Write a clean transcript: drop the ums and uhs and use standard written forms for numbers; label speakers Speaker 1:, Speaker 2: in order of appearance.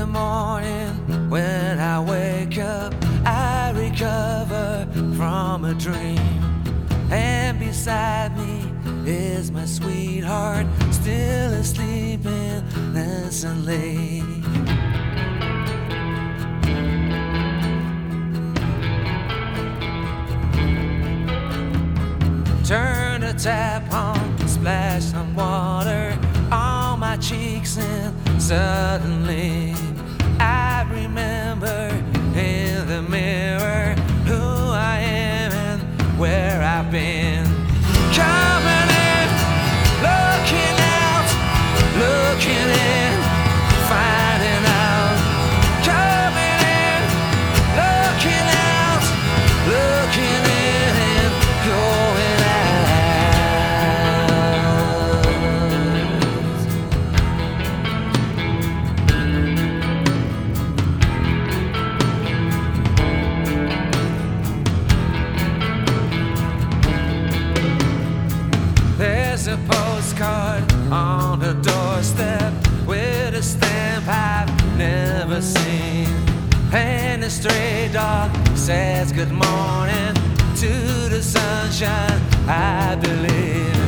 Speaker 1: the morning, when I wake up, I recover from a dream. And beside me is my sweetheart, still asleep innocently. Turn the tap on, splash some water on my cheeks, and suddenly I remember in the mirror who I am and where I've been. Coming in, looking out, looking in, finding out. Coming in, looking out, looking in, and going out. There's a postcard on the doorstep with a stamp I've never seen, and a stray dog says good morning to the sunshine I believe.